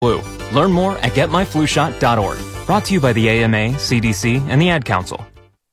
Flu. Learn more at getmyflushot.org. Brought to you by the AMA, CDC, and the Ad Council.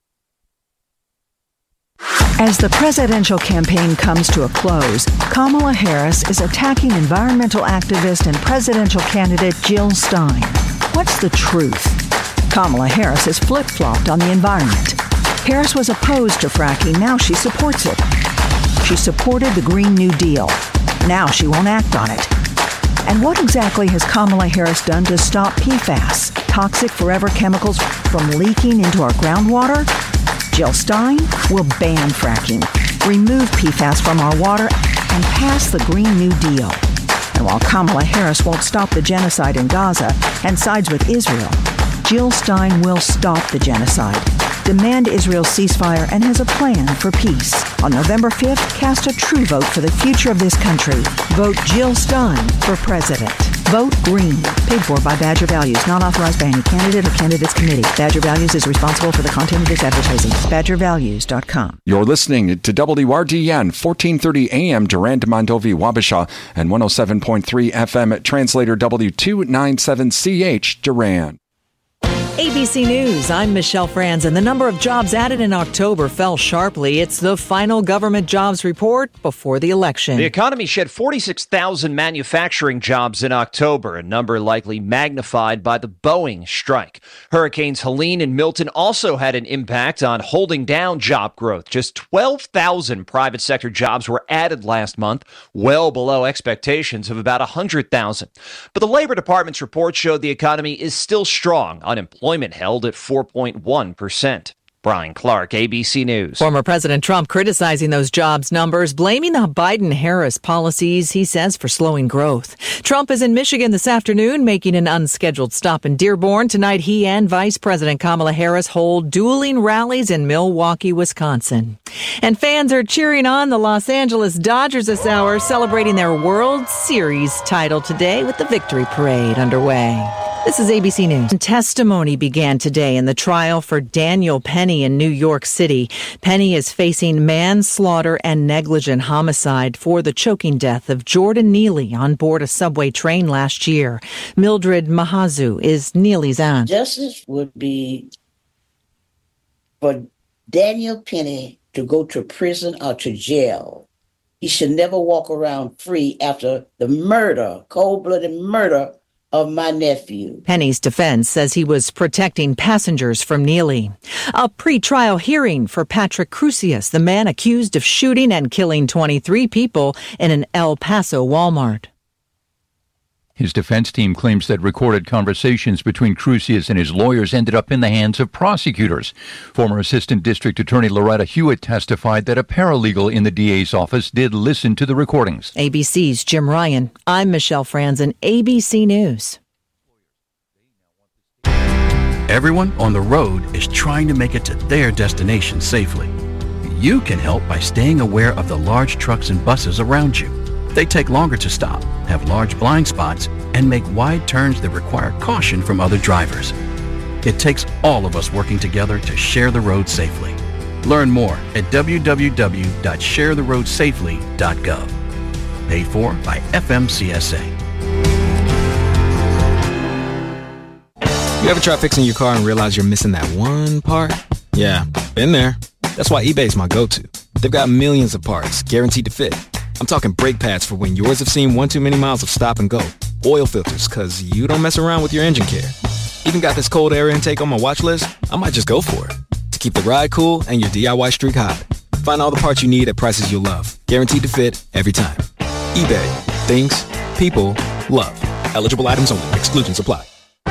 As the presidential campaign comes to a close, Kamala Harris is attacking environmental activist and presidential candidate Jill Stein. What's the truth? Kamala Harris has flip-flopped on the environment. Harris was opposed to fracking, now she supports it. She supported the Green New Deal. Now she won't act on it. And what exactly has Kamala Harris done to stop PFAS, toxic forever chemicals, from leaking into our groundwater? Jill Stein will ban fracking, remove PFAS from our water, and pass the Green New Deal. And while Kamala Harris won't stop the genocide in Gaza and sides with Israel, Jill Stein will stop the genocide, demand Israel's ceasefire, and has a plan for peace. On November 5th, cast a true vote for the future of this country. Vote Jill Stein for president. Vote Green. Paid for by Badger Values. Not authorized by any candidate or candidates committee. Badger Values is responsible for the content of this advertising. BadgerValues.com. You're listening to WRDN 1430 AM Durand, Mondovi, Wabasha, and 107.3 FM Translator W297CH Durand. ABC News, I'm Michelle Franz, and the number of jobs added in October fell sharply. It's the final government jobs report before the election. The economy shed 46,000 manufacturing jobs in October, a number likely magnified by the Boeing strike. Hurricanes Helene and Milton also had an impact on holding down job growth. Just 12,000 private sector jobs were added last month, well below expectations of about 100,000. But the Labor Department's report showed the economy is still strong. Unemployment held at 4.1%. Brian Clark, ABC News. Former President Trump criticizing those jobs numbers, blaming the Biden-Harris policies, he says, for slowing growth. Trump is in Michigan this afternoon, making an unscheduled stop in Dearborn. Tonight, he and Vice President Kamala Harris hold dueling rallies in Milwaukee, Wisconsin. And fans are cheering on the Los Angeles Dodgers this hour, celebrating their World Series title today with the Victory Parade underway. This is ABC News. Testimony began today in the trial for Daniel Penny in New York City. Penny is facing manslaughter and negligent homicide for the choking death of Jordan Neely on board a subway train last year. Mildred Mahazu is Neely's aunt. Justice would be for Daniel Penny to go to prison or to jail. He should never walk around free after the murder, cold-blooded murder of my nephew. Penny's defense says he was protecting passengers from Neely. A pre-trial hearing for Patrick Crusius, the man accused of shooting and killing 23 people in an El Paso Walmart. His defense team claims that recorded conversations between Crusius and his lawyers ended up in the hands of prosecutors. Former Assistant District Attorney Loretta Hewitt testified that a paralegal in the DA's office did listen to the recordings. ABC's Jim Ryan. I'm Michelle Franzen, ABC News. Everyone on the road is trying to make it to their destination safely. You can help by staying aware of the large trucks and buses around you. They take longer to stop, have large blind spots, and make wide turns that require caution from other drivers. It takes all of us working together to share the road safely. Learn more at www.sharetheroadsafely.gov. Paid for by FMCSA. You ever try fixing your car and realize you're missing that one part? Yeah, been there. That's why eBay's my go-to. They've got millions of parts, guaranteed to fit. I'm talking brake pads for when yours have seen one too many miles of stop and go. Oil filters, cause you don't mess around with your engine care. Even got this cold air intake on my watch list. I might just go for it. To keep the ride cool and your DIY streak hot. Find all the parts you need at prices you'll love. Guaranteed to fit every time. eBay. Things. People. Love. Eligible items only. Exclusions apply.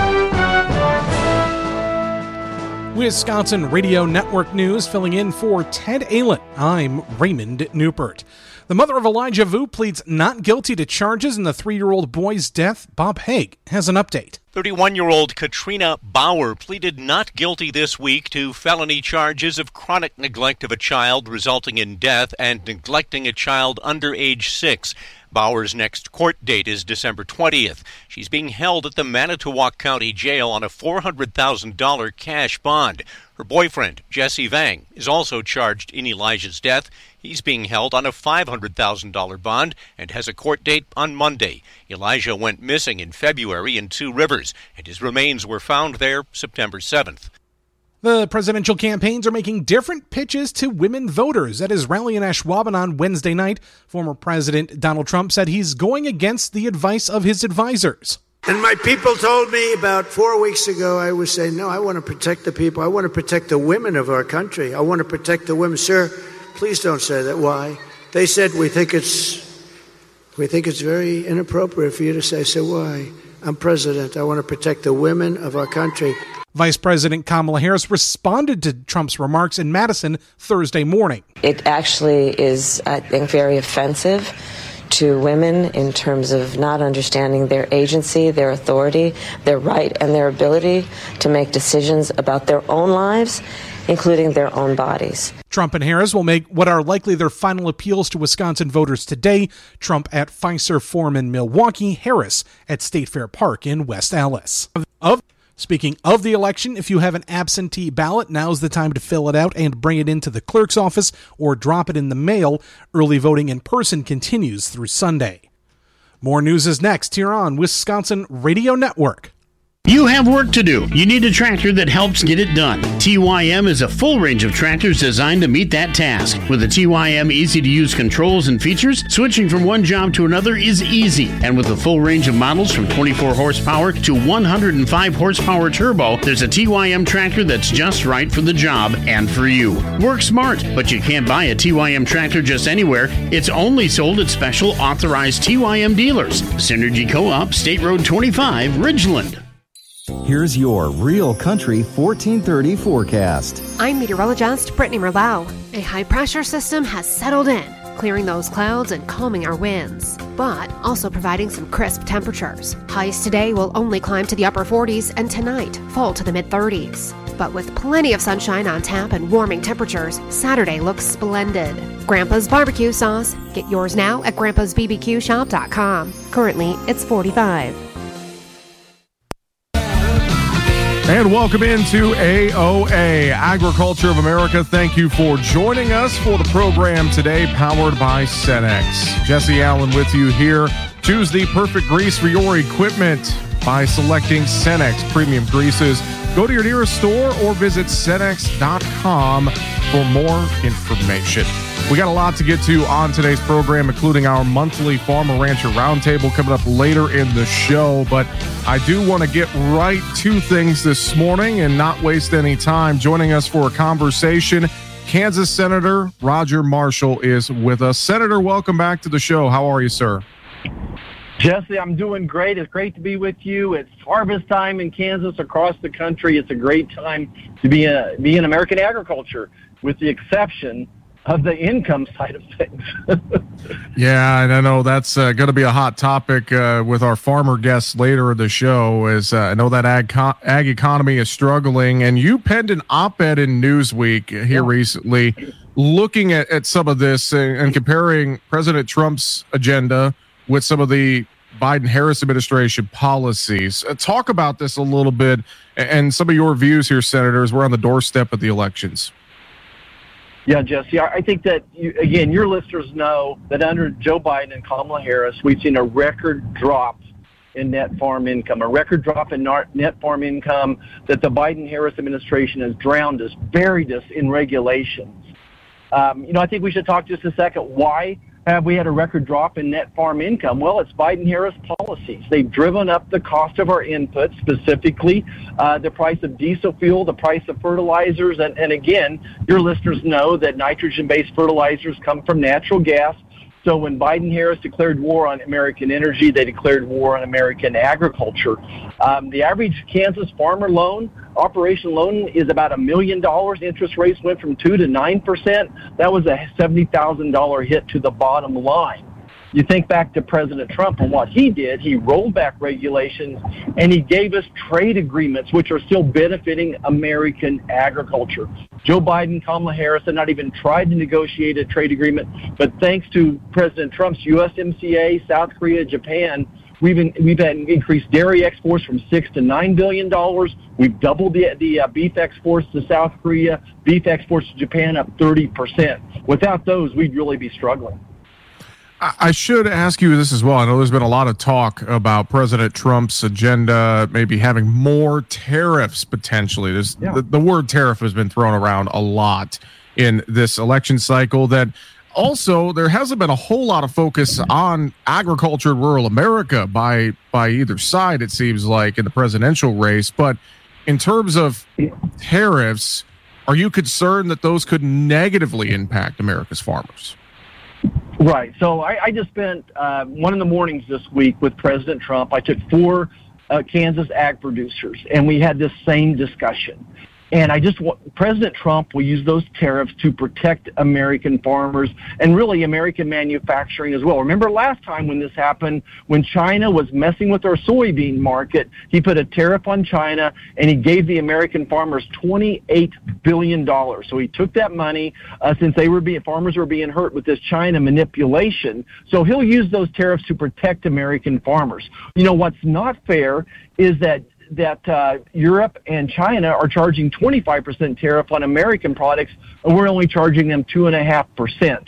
Wisconsin Radio Network News, filling in for Ted Allen. I'm Raymond Newport. The mother of Elijah Vu pleads not guilty to charges in the 3-year-old boy's death. Bob Haig has an update. 31-year-old Katrina Bauer pleaded not guilty this week to felony charges of chronic neglect of a child resulting in death and neglecting a child under age 6. Bauer's next court date is December 20th. She's being held at the Manitowoc County Jail on a $400,000 cash bond. Her boyfriend, Jesse Vang, is also charged in Elijah's death. He's being held on a $500,000 bond and has a court date on Monday. Elijah went missing in February in Two Rivers, and his remains were found there September 7th. The presidential campaigns are making different pitches to women voters. At his rally in Ashwaubenon on Wednesday night, former President Donald Trump said he's going against the advice of his advisors. And my people told me about 4 weeks ago, I was saying, no, I want to protect the people. I want to protect the women of our country. I want to protect the women. Sir, please don't say that. Why? They said, we think it's very inappropriate for you to say. So why? I'm president. I want to protect the women of our country. Vice President Kamala Harris responded to Trump's remarks in Madison Thursday morning. It actually is, I think, very offensive to women in terms of not understanding their agency, their authority, their right, and their ability to make decisions about their own lives, including their own bodies. Trump and Harris will make what are likely their final appeals to Wisconsin voters today. Trump at Fiserv Forum in Milwaukee, Harris at State Fair Park in West Allis. Speaking of the election, if you have an absentee ballot, now's the time to fill it out and bring it into the clerk's office or drop it in the mail. Early voting in person continues through Sunday. More news is next here on Wisconsin Radio Network. You have work to do. You need a tractor that helps get it done. TYM is a full range of tractors designed to meet that task. With the TYM easy-to-use controls and features, switching from one job to another is easy. And with a full range of models from 24 horsepower to 105 horsepower turbo, there's a TYM tractor that's just right for the job and for you. Work smart, but you can't buy a TYM tractor just anywhere. It's only sold at special authorized TYM dealers. Synergy Co-op, State Road 25, Ridgeland. Here's your Real Country 1430 forecast. I'm meteorologist Brittany Merlau. A high-pressure system has settled in, clearing those clouds and calming our winds, but also providing some crisp temperatures. Highs today will only climb to the upper 40s and tonight fall to the mid-30s. But with plenty of sunshine on tap and warming temperatures, Saturday looks splendid. Grandpa's Barbecue Sauce. Get yours now at grandpa'sbbqshop.com. Currently, it's $45. And welcome into AOA, Agriculture of America. Thank you for joining us for the program today, powered by Cenex. Jesse Allen with you here. Choose the perfect grease for your equipment by selecting Cenex Premium Greases. Go to your nearest store or visit Cenex.com for more information. We got a lot to get to on today's program, including our monthly Farmer Rancher Roundtable coming up later in the show. But I do want to get right to things this morning and not waste any time. Joining us for a conversation, Kansas Senator Roger Marshall is with us. Senator, welcome back to the show. How are you, sir? Jesse, I'm doing great. It's great to be with you. It's harvest time in Kansas, across the country. It's a great time to be in American agriculture, with the exception of the income side of things. Yeah, and I know that's going to be a hot topic with our farmer guests later in the show, as I know that ag economy is struggling. And you penned an op-ed in Newsweek here recently looking at some of this and comparing President Trump's agenda with some of the Biden-Harris administration policies. Talk about this a little bit and some of your views here, Senators. We're on the doorstep of the elections. Yeah, Jesse, I think that, your listeners know that under Joe Biden and Kamala Harris, we've seen a record drop in net farm income, a record drop in net farm income that the Biden-Harris administration has drowned us, buried us in regulations. I think we should talk just a second. Why have we had a record drop in net farm income? Well, it's Biden-Harris policies. They've driven up the cost of our inputs, specifically the price of diesel fuel, the price of fertilizers, and again, your listeners know that nitrogen-based fertilizers come from natural gas. So when Biden-Harris declared war on American energy, they declared war on American agriculture. The average Kansas farmer loan, operation loan, is about $1 million. Interest rates went from 2% to 9%. That was a $70,000 hit to the bottom line. You think back to President Trump and what he did. He rolled back regulations, and he gave us trade agreements, which are still benefiting American agriculture. Joe Biden, Kamala Harris had not even tried to negotiate a trade agreement, but thanks to President Trump's USMCA, South Korea, Japan, we've had increased dairy exports from $6 to $9 billion. We've doubled the beef exports to South Korea, beef exports to Japan up 30%. Without those, we'd really be struggling. I should ask you this as well. I know there's been a lot of talk about President Trump's agenda, maybe having more tariffs potentially. The word tariff has been thrown around a lot in this election cycle. That also, there hasn't been a whole lot of focus on agriculture in rural America by either side, it seems like, in the presidential race. But in terms of tariffs, are you concerned that those could negatively impact America's farmers? Right. So I just spent one of the mornings this week with President Trump. I took 4 Kansas ag producers, and we had this same discussion. And President Trump will use those tariffs to protect American farmers and really American manufacturing as well. Remember last time when this happened, when China was messing with our soybean market, he put a tariff on China and he gave the American farmers $28 billion. So he took that money since farmers were being hurt with this China manipulation. So he'll use those tariffs to protect American farmers. You know, what's not fair is that Europe and China are charging 25% tariff on American products, and we're only charging them 2.5%.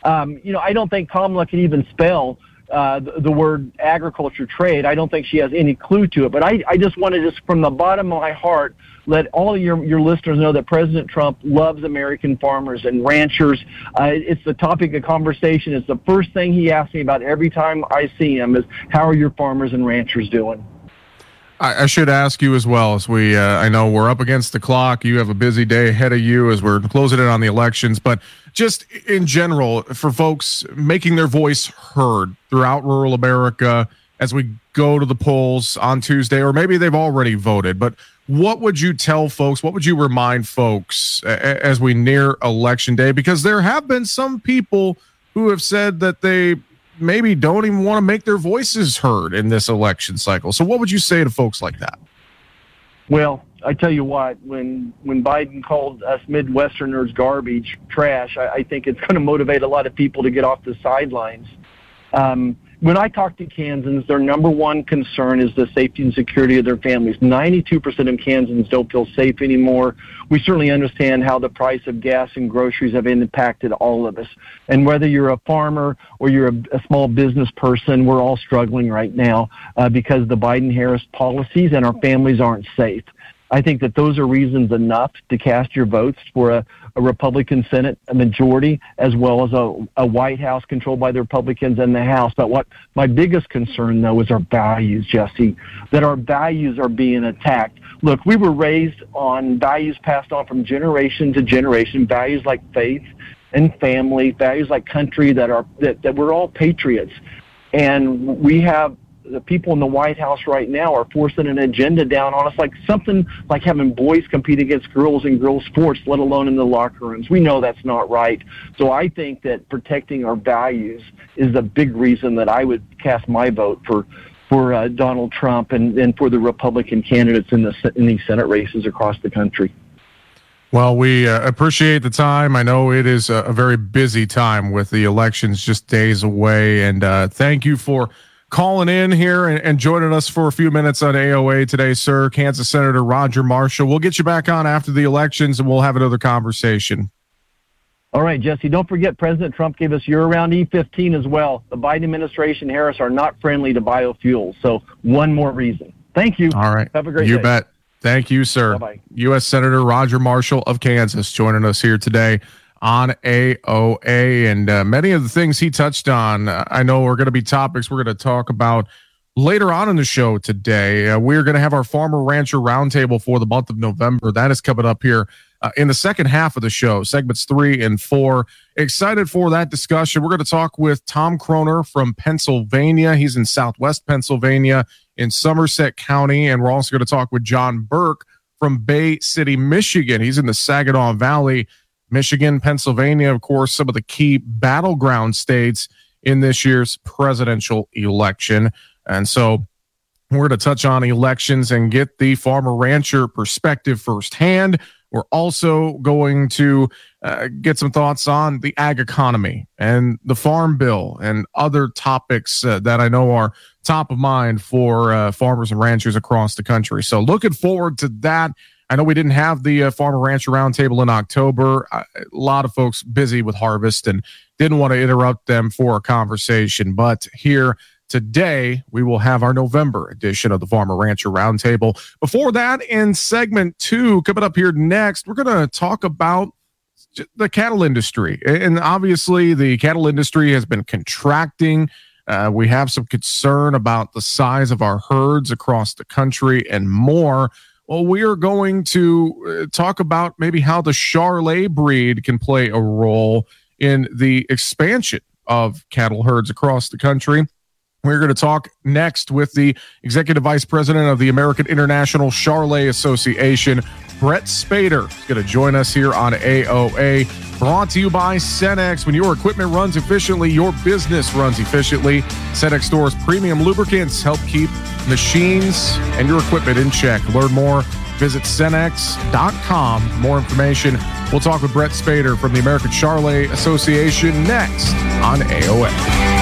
I don't think Kamala can even spell the word agriculture trade. I don't think she has any clue to it. But I just want to from the bottom of my heart, let all of your listeners know that President Trump loves American farmers and ranchers. It's the topic of conversation. It's the first thing he asks me about every time I see him is, how are your farmers and ranchers doing? I should ask you as well, as I know we're up against the clock. You have a busy day ahead of you as we're closing in on the elections, but just in general, for folks making their voice heard throughout rural America as we go to the polls on Tuesday, or maybe they've already voted, but what would you tell folks? What would you remind folks as we near Election Day? Because there have been some people who have said that they maybe don't even want to make their voices heard in this election cycle. So what would you say to folks like that? Well, I tell you what, when Biden called us Midwesterners garbage, trash, I think it's going to motivate a lot of people to get off the sidelines. When I talk to Kansans, their number one concern is the safety and security of their families. 92% of Kansans don't feel safe anymore. We certainly understand how the price of gas and groceries have impacted all of us. And whether you're a farmer or you're a small business person, we're all struggling right now because of the Biden-Harris policies, and our families aren't safe. I think that those are reasons enough to cast your votes for a Republican Senate, a majority, as well as a White House controlled by the Republicans and the House. But what my biggest concern, though, is our values, Jesse, that our values are being attacked. Look, we were raised on values passed on from generation to generation, values like faith and family, values like country, that we're all patriots. And we have the people in the White House right now are forcing an agenda down on us, like something like having boys compete against girls in girls sports, let alone in the locker rooms. We know that's not right. So I think that protecting our values is a big reason that I would cast my vote for Donald Trump and for the Republican candidates in these Senate races across the country. Well, we appreciate the time. I know it is a very busy time with the elections just days away, and thank you for calling in here and joining us for a few minutes on AOA today, sir. Kansas Senator Roger Marshall. We'll get you back on after the elections, and we'll have another conversation. All right, Jesse, don't forget President Trump gave us year-round E15 as well. The Biden administration, Harris, are not friendly to biofuels, so one more reason. Thank you. All right. Have a great day. You bet. Thank you, sir. Bye-bye. U.S. Senator Roger Marshall of Kansas joining us here today on AOA, and many of the things he touched on, I know are going to be topics we're going to talk about later on in the show today. We're going to have our Farmer Rancher Roundtable for the month of November. That is coming up here in the second half of the show, segments 3 and 4. Excited for that discussion. We're going to talk with Tom Kroner from Pennsylvania. He's in Southwest Pennsylvania in Somerset County, and we're also going to talk with John Burke from Bay City, Michigan. He's in the Saginaw Valley, Michigan, Pennsylvania, of course, some of the key battleground states in this year's presidential election. And so we're going to touch on elections and get the farmer-rancher perspective firsthand. We're also going to get some thoughts on the ag economy and the farm bill and other topics that I know are top of mind for farmers and ranchers across the country. So looking forward to that. I know we didn't have the farmer-rancher roundtable in October. A lot of folks busy with harvest and didn't want to interrupt them for a conversation. But here today, we will have our November edition of the Farmer Rancher Roundtable. Before that, in segment 2, coming up here next, we're going to talk about the cattle industry. And obviously, the cattle industry has been contracting. We have some concern about the size of our herds across the country and more. Well, we are going to talk about maybe how the Charolais breed can play a role in the expansion of cattle herds across the country. We're going to talk next with the Executive Vice President of the American International Charolais Association, Brett Spader. He's going to join us here on AOA, brought to you by Cenex. When your equipment runs efficiently, your business runs efficiently. Cenex stores premium lubricants help keep machines and your equipment in check. Learn more. Visit Cenex.com for more information. We'll talk with Brett Spader from the American Charolais Association next on AOA.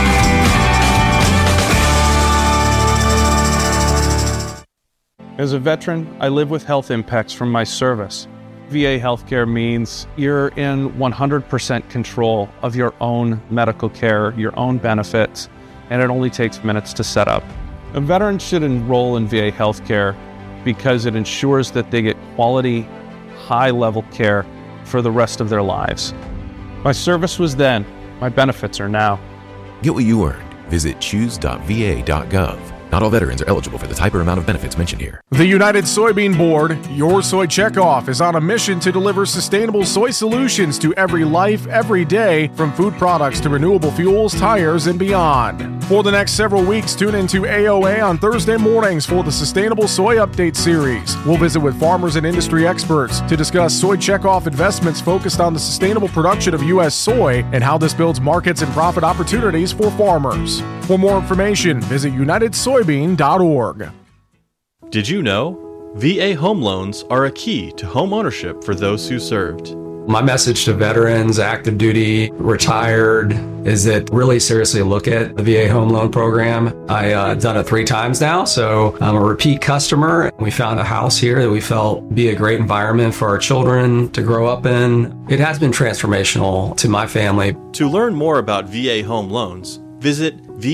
As a veteran, I live with health impacts from my service. VA healthcare means you're in 100% control of your own medical care, your own benefits, and it only takes minutes to set up. A veteran should enroll in VA healthcare because it ensures that they get quality, high-level care for the rest of their lives. My service was then, my benefits are now. Get what you earned. Visit choose.va.gov. Not all veterans are eligible for the type or amount of benefits mentioned here. The United Soybean Board, your soy checkoff, is on a mission to deliver sustainable soy solutions to every life, every day, from food products to renewable fuels, tires, and beyond. For the next several weeks, tune into AOA on Thursday mornings for the Sustainable Soy Update series. We'll visit with farmers and industry experts to discuss soy checkoff investments focused on the sustainable production of U.S. soy and how this builds markets and profit opportunities for farmers. For more information, visit unitedsoybean.org. Did you know? VA home loans are a key to home ownership for those who served. My message to veterans, active duty, retired, is that really seriously look at the VA home loan program. I've done it 3 times now, so I'm a repeat customer. We found a house here that we felt would be a great environment for our children to grow up in. It has been transformational to my family. To learn more about VA home loans, visit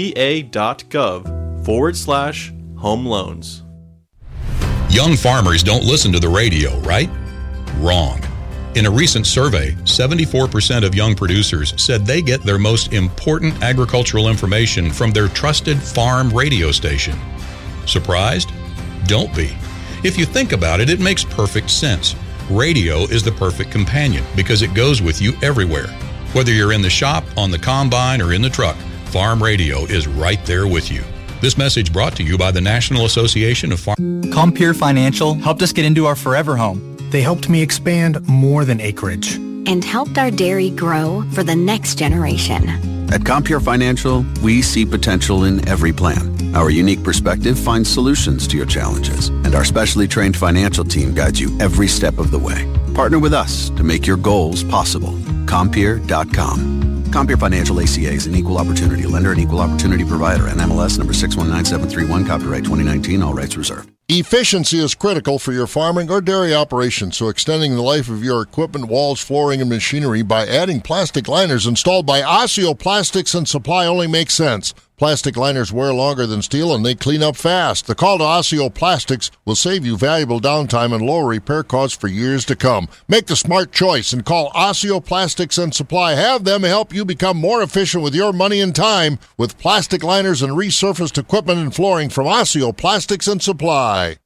va.gov/home loans. Young farmers don't listen to the radio, right? Wrong. In a recent survey, 74% of young producers said they get their most important agricultural information from their trusted farm radio station. Surprised? Don't be. If you think about it, it makes perfect sense. Radio is the perfect companion because it goes with you everywhere. Whether you're in the shop, on the combine, or in the truck, farm radio is right there with you. This message brought to you by the National Association of Farm. Compeer Financial helped us get into our forever home. They helped me expand more than acreage. And helped our dairy grow for the next generation. At Compeer Financial, we see potential in every plan. Our unique perspective finds solutions to your challenges, and our specially trained financial team guides you every step of the way. Partner with us to make your goals possible. Compeer.com. Compeer Financial ACA is an equal opportunity lender and equal opportunity provider. NMLS number 619731, copyright 2019, all rights reserved. Efficiency is critical for your farming or dairy operation, so extending the life of your equipment, walls, flooring, and machinery by adding plastic liners installed by Osseo Plastics and Supply only makes sense. Plastic liners wear longer than steel and they clean up fast. The call to Osseo Plastics will save you valuable downtime and lower repair costs for years to come. Make the smart choice and call Osseo Plastics and Supply. Have them help you become more efficient with your money and time with plastic liners and resurfaced equipment and flooring from Osseo Plastics and Supply.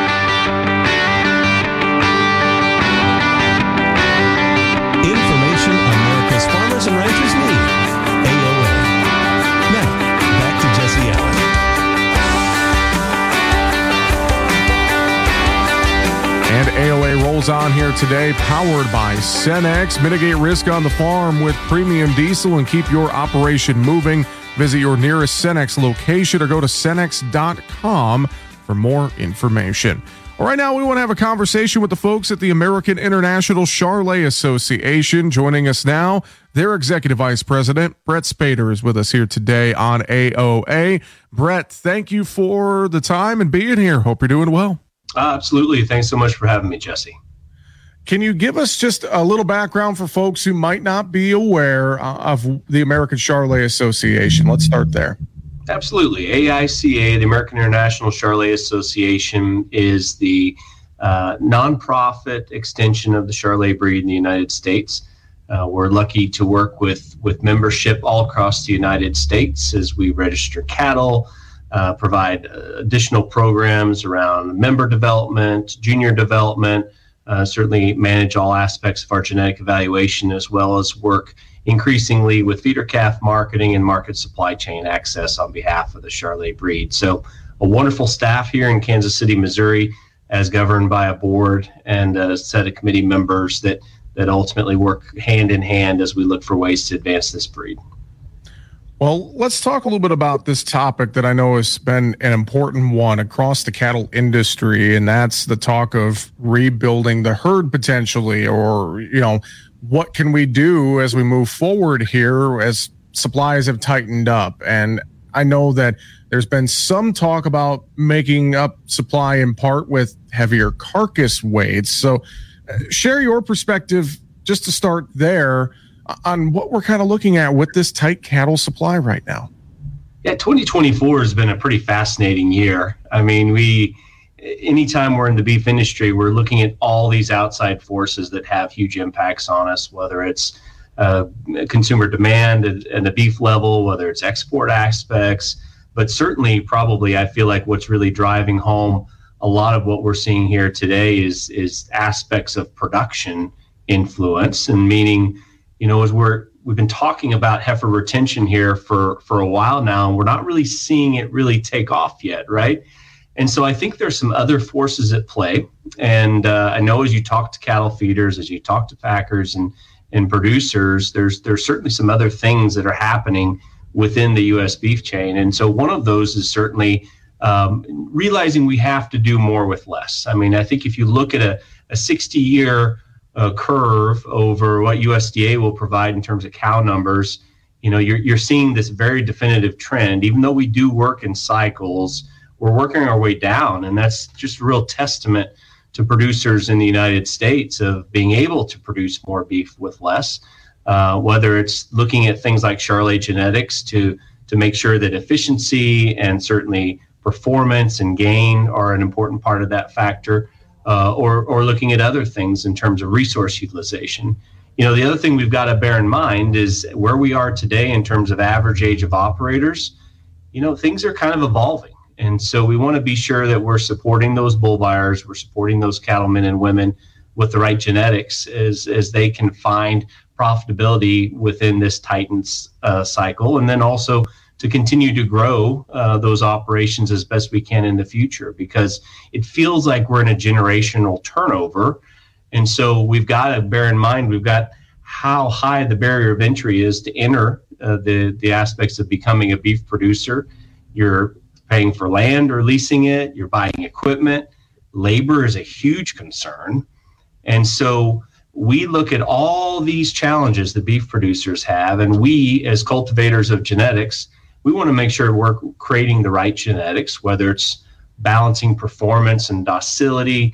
Information America's farmers and ranchers need. AOA. Now, back to Jesse Allen. And AOA rolls on here today, powered by Cenex. Mitigate risk on the farm with premium diesel and keep your operation moving. Visit your nearest Cenex location or go to Cenex.com for more information. All right, now we want to have a conversation with the folks at the American International Charlet Association. Joining us now, their Executive Vice President, Brett Spader, is with us here today on AOA. Brett, thank you for the time and being here. Hope you're doing well. Absolutely. Thanks so much for having me, Jesse. Can you give us just a little background for folks who might not be aware of the American Charlet Association? Let's start there. Absolutely. AICA, the American International Charlet Association, is the nonprofit extension of the Charlet breed in the United States. We're lucky to work with membership all across the United States as we register cattle, provide additional programs around member development, junior development, certainly manage all aspects of our genetic evaluation, as well as work increasingly with feeder calf marketing and market supply chain access on behalf of the Charlet breed. So a wonderful staff here in Kansas City, Missouri, as governed by a board and a set of committee members that ultimately work hand in hand as we look for ways to advance this breed. Well, let's talk a little bit about this topic that I know has been an important one across the cattle industry, and that's the talk of rebuilding the herd potentially, or, what can we do as we move forward here as supplies have tightened up? And I know that there's been some talk about making up supply in part with heavier carcass weights. So share your perspective just to start there on what we're kind of looking at with this tight cattle supply right now. Yeah, 2024 has been a pretty fascinating year. I mean, anytime we're in the beef industry, we're looking at all these outside forces that have huge impacts on us, whether it's consumer demand at the beef level, whether it's export aspects, but certainly probably I feel like what's really driving home a lot of what we're seeing here today is aspects of production influence, and meaning, as we've been talking about heifer retention here for a while now, and we're not really seeing it really take off yet, right? And so I think there's some other forces at play. And I know as you talk to cattle feeders, as you talk to packers and producers, there's certainly some other things that are happening within the U.S. beef chain. And so one of those is certainly realizing we have to do more with less. I mean, I think if you look at a 60-year curve over what USDA will provide in terms of cow numbers, you're seeing this very definitive trend. Even though we do work in cycles, we're working our way down, and that's just a real testament to producers in the United States of being able to produce more beef with less, whether it's looking at things like Charlet genetics to make sure that efficiency and certainly performance and gain are an important part of that factor, or looking at other things in terms of resource utilization. The other thing we've got to bear in mind is where we are today in terms of average age of operators. Things are kind of evolving. And so we want to be sure that we're supporting those bull buyers, we're supporting those cattlemen and women with the right genetics as they can find profitability within this tightened cycle, and then also to continue to grow those operations as best we can in the future, because it feels like we're in a generational turnover. And so we've got to bear in mind, we've got how high the barrier of entry is to enter the aspects of becoming a beef producer. You're paying for land or leasing it, you're buying equipment. Labor is a huge concern. And so we look at all these challenges the beef producers have, and we, as cultivators of genetics, we want to make sure we're creating the right genetics, whether it's balancing performance and docility,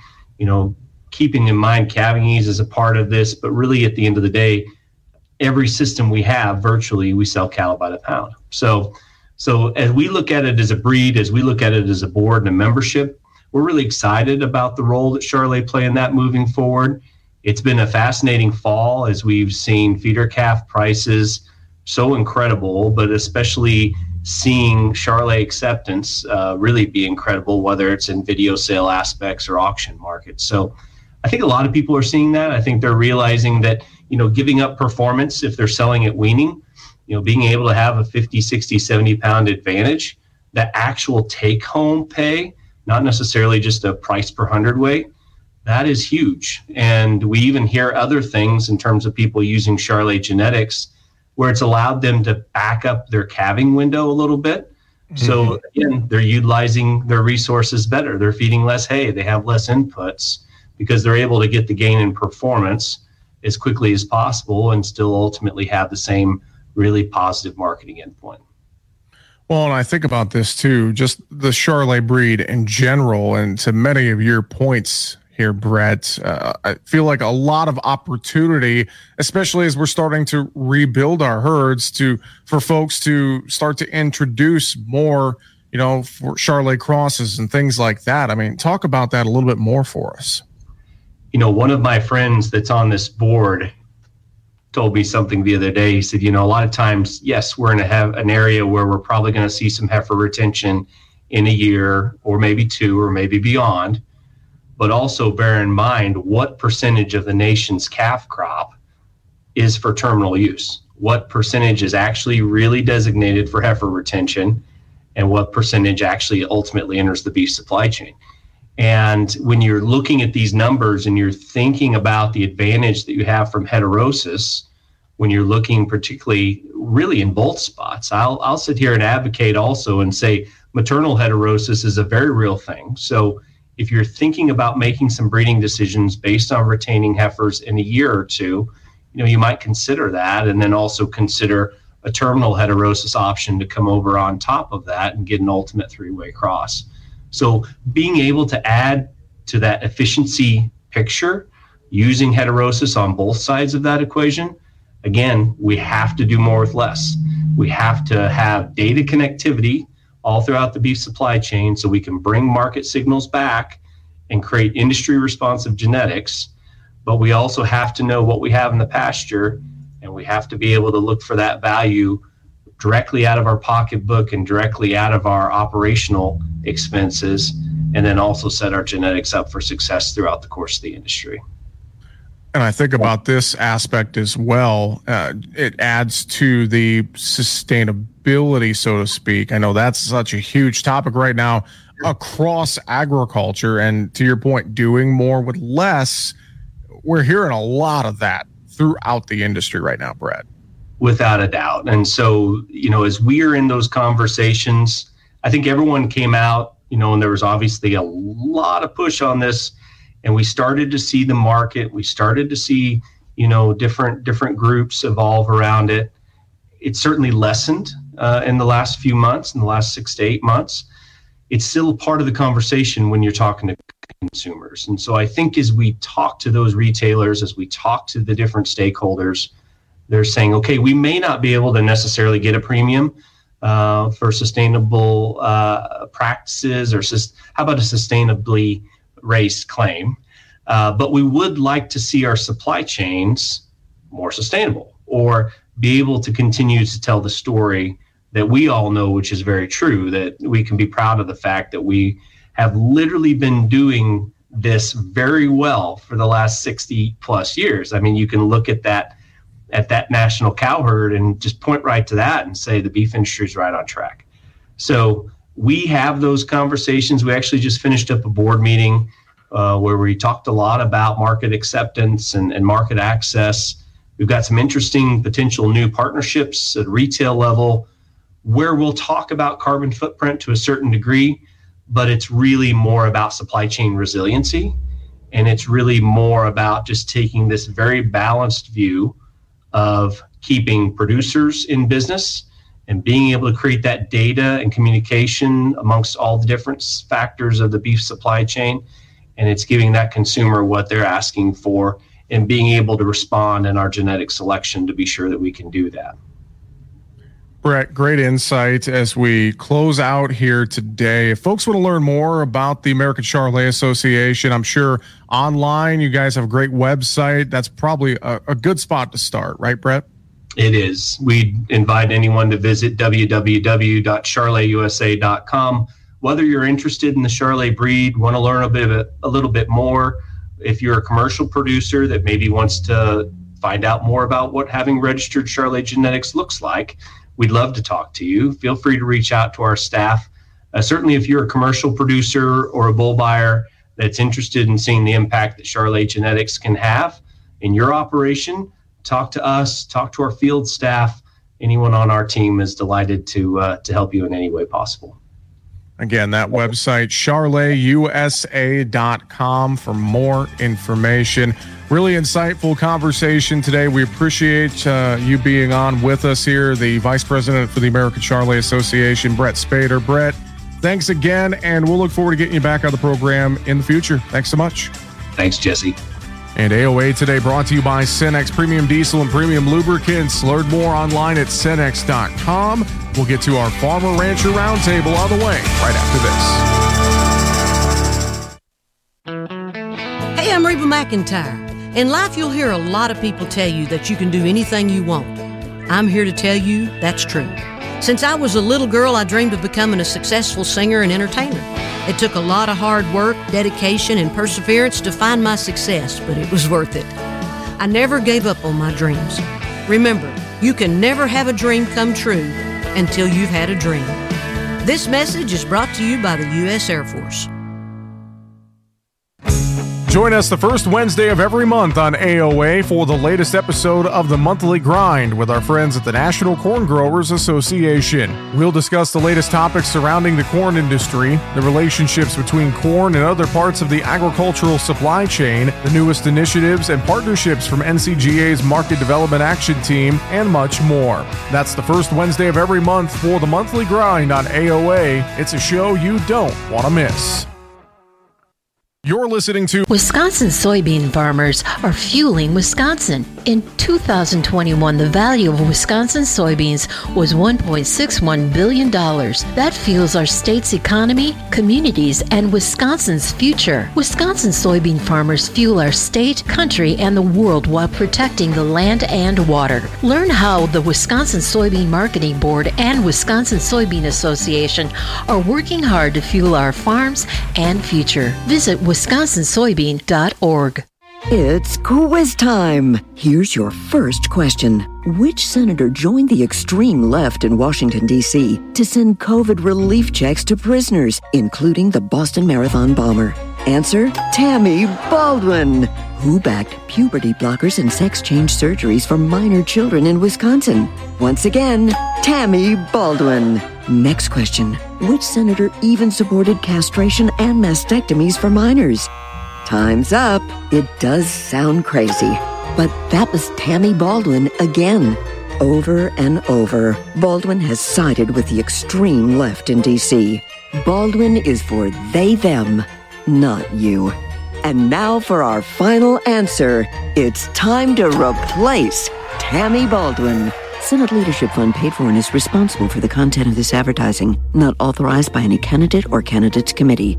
keeping in mind calving ease is a part of this, but really at the end of the day, every system we have, virtually, we sell cattle by the pound. So as we look at it as a breed, as we look at it as a board and a membership, we're really excited about the role that Charlet play in that moving forward. It's been a fascinating fall as we've seen feeder calf prices so incredible, but especially seeing Charlet acceptance really be incredible, whether it's in video sale aspects or auction markets. So I think a lot of people are seeing that. I think they're realizing that, giving up performance if they're selling at weaning, being able to have a 50, 60, 70 pound advantage, that actual take home pay, not necessarily just a price per hundredweight, that is huge. And we even hear other things in terms of people using Charlet genetics where it's allowed them to back up their calving window a little bit. So again, they're utilizing their resources better. They're feeding less hay. They have less inputs because they're able to get the gain in performance as quickly as possible and still ultimately have the same really positive marketing endpoint. Well, and I think about this too, just the Charolais breed in general, and to many of your points here, Brett, I feel like a lot of opportunity, especially as we're starting to rebuild our herds, for folks to start to introduce more, for Charolais crosses and things like that. I mean, talk about that a little bit more for us. One of my friends that's on this board told me something the other day. He said, a lot of times, yes, we're going to have an area where we're probably going to see some heifer retention in a year or maybe two or maybe beyond. But also bear in mind what percentage of the nation's calf crop is for terminal use. What percentage is actually really designated for heifer retention, and what percentage actually ultimately enters the beef supply chain. And when you're looking at these numbers and you're thinking about the advantage that you have from heterosis, when you're looking particularly really in both spots, I'll sit here and advocate also and say maternal heterosis is a very real thing. So if you're thinking about making some breeding decisions based on retaining heifers in a year or two, you might consider that, and then also consider a terminal heterosis option to come over on top of that and get an ultimate three-way cross. So being able to add to that efficiency picture using heterosis on both sides of that equation, again, we have to do more with less. We have to have data connectivity all throughout the beef supply chain so we can bring market signals back and create industry responsive genetics. But we also have to know what we have in the pasture, and we have to be able to look for that value directly out of our pocketbook and directly out of our operational expenses, and then also set our genetics up for success throughout the course of the industry. And I think about this aspect as well. It adds to the sustainability, so to speak. I know that's such a huge topic right now across agriculture. And to your point, doing more with less, we're hearing a lot of that throughout the industry right now, Brett. Without a doubt. And so, as we are in those conversations, I think everyone came out, and there was obviously a lot of push on this. And we started to see the market. We started to see, different groups evolve around it. It certainly lessened in the last few months, in the last 6 to 8 months. It's still a part of the conversation when you're talking to consumers. And so I think as we talk to those retailers, as we talk to the different stakeholders, they're saying, okay, we may not be able to necessarily get a premium for sustainable practices, or how about a sustainably raised claim, but we would like to see our supply chains more sustainable, or be able to continue to tell the story that we all know, which is very true, that we can be proud of the fact that we have literally been doing this very well for the last 60 plus years. I mean, you can look at that national cow herd and just point right to that and say the beef industry is right on track. So we have those conversations. We actually just finished up a board meeting where we talked a lot about market acceptance and market access. We've got some interesting potential new partnerships at retail level where we'll talk about carbon footprint to a certain degree, but it's really more about supply chain resiliency. And it's really more about just taking this very balanced view of keeping producers in business and being able to create that data and communication amongst all the different factors of the beef supply chain. And it's giving that consumer what they're asking for and being able to respond in our genetic selection to be sure that we can do that. Brett, great insight as we close out here today. If folks want to learn more about the American Charolais Association, I'm sure online you guys have a great website. That's probably a good spot to start, right, Brett? It is. We invite anyone to visit www.charolaisusa.com. Whether you're interested in the Charolais breed, want to learn a little bit more, if you're a commercial producer that maybe wants to find out more about what having registered Charolais genetics looks like, we'd love to talk to you. Feel free to reach out to our staff. Certainly, if you're a commercial producer or a bull buyer that's interested in seeing the impact that Charolais genetics can have in your operation, talk to us, talk to our field staff. anyone on our team is delighted to help you in any way possible. Again, that website, charletusa.com, for more information. Really insightful conversation today. We appreciate you being on with us here, the Vice President for the American Charlet Association, Brett Spader. Brett, thanks again, and we'll look forward to getting you back on the program in the future. Thanks so much. Thanks, Jesse. And AOA Today brought to you by Cenex Premium Diesel and Premium Lubricants. Learn more online at Cenex.com. We'll get to our Farmer Rancher Roundtable on the way right after this. Hey, I'm Reba McEntire. In life, you'll hear a lot of people tell you that you can do anything you want. I'm here to tell you that's true. Since I was a little girl, I dreamed of becoming a successful singer and entertainer. It took a lot of hard work, dedication, and perseverance to find my success, but it was worth it. I never gave up on my dreams. Remember, you can never have a dream come true until you've had a dream. This message is brought to you by the U.S. Air Force. Join us the first Wednesday of every month on AOA for the latest episode of the Monthly Grind with our friends at the National Corn Growers Association. We'll discuss the latest topics surrounding the corn industry, the relationships between corn and other parts of the agricultural supply chain, the newest initiatives and partnerships from NCGA's Market Development Action Team, and much more. That's the first Wednesday of every month for the Monthly Grind on AOA. It's a show you don't want to miss. You're listening to Wisconsin soybean farmers are fueling Wisconsin. In 2021, the value of Wisconsin soybeans was $1.61 billion. That fuels our state's economy, communities, and Wisconsin's future. Wisconsin soybean farmers fuel our state, country, and the world while protecting the land and water. Learn how the Wisconsin Soybean Marketing Board and Wisconsin Soybean Association are working hard to fuel our farms and future. Visit wisconsinsoybean.org. It's quiz time. Here's your first question. Which senator joined the extreme left in Washington, D.C. to send COVID relief checks to prisoners, including the Boston Marathon bomber? Answer, Tammy Baldwin. Who backed puberty blockers and sex change surgeries for minor children in Wisconsin? Once again, Tammy Baldwin. Next question. Which senator even supported castration and mastectomies for minors? Time's up. It does sound crazy, but that was Tammy Baldwin again. Over and over, Baldwin has sided with the extreme left in D.C. Baldwin is for they, them, not you. And now for our final answer. It's time to replace Tammy Baldwin. Senate Leadership Fund paid for and is responsible for the content of this advertising. Not authorized by any candidate or candidates committee.